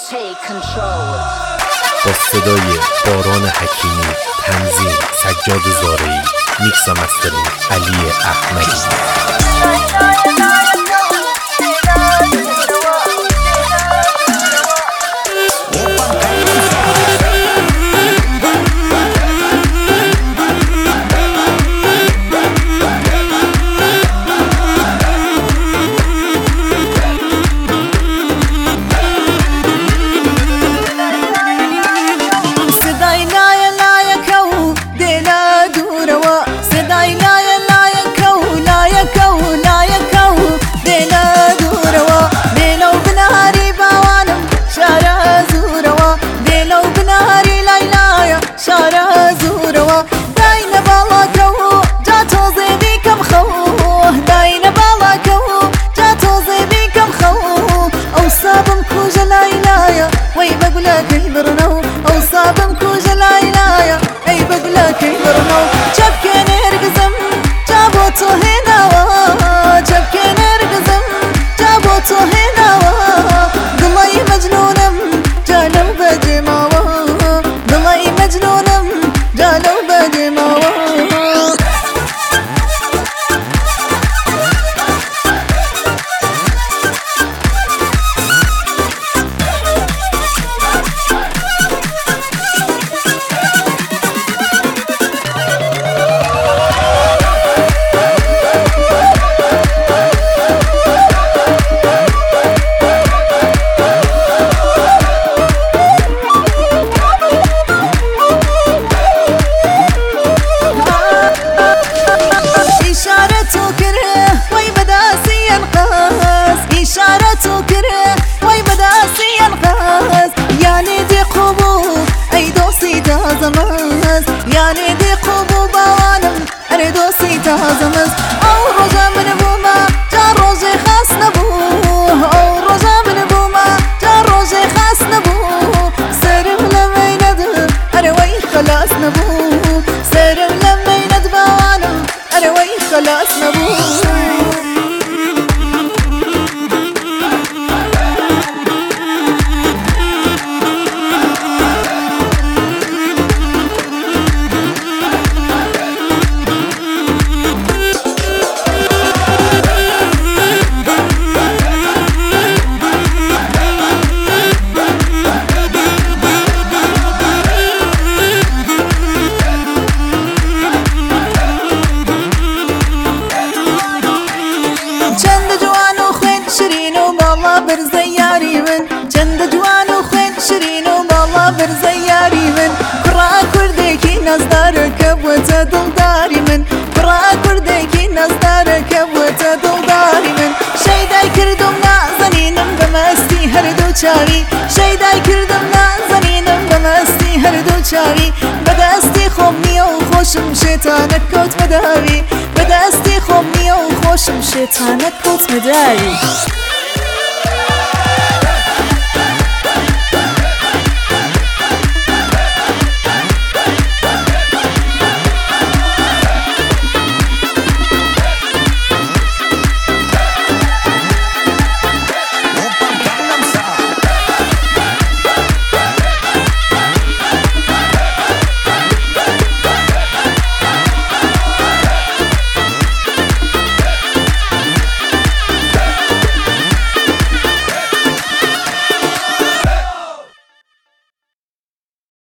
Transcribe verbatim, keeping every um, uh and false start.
با صدای باران حکیمی، تنظیم سجاد زارعی، میکس و مسترینگ علی احمدی. يعني دي قبوبة وانم أنا دوسي تهزمز أو رجا من بوما جار روجي خاص نبوه أو رجا من بوما جار روجي خاص نبوه سرم لما يندب أنا وي خلاص نبوه سرم لما يندب وانم أنا وي خلاص نبوه برزياري من چند جوان و خوين شرين و بالا برزياري من برا كردكي ناز دارك بوتا دلداري من برا كردكي ناز دارك بوتا دلداري من شيداي كردم نازنينم بمستي هردو چاوي شيداي كردم نازنينم بمستي هردو چاوي بدستي خومني و خوشم شيطانك كوت مداوي بدستي خومني و خوشم شيطانك كوت مداوي